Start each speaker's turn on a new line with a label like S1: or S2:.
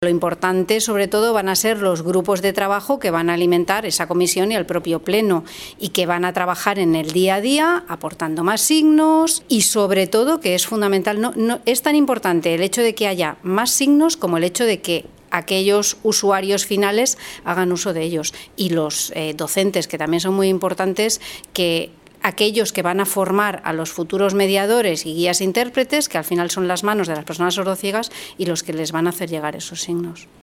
S1: Lo importante, sobre todo, van a ser los grupos de trabajo que van a alimentar esa comisión y el propio pleno y que van a trabajar en el día a día aportando más signos y, sobre todo, que es fundamental, no es tan importante el hecho de que haya más signos como el hecho de que aquellos usuarios finales hagan uso de ellos y los docentes, que también son muy importantes, que aquellos que van a formar a los futuros mediadores y guías intérpretes, que al final son las manos de las personas sordociegas y los que les van a hacer llegar esos signos.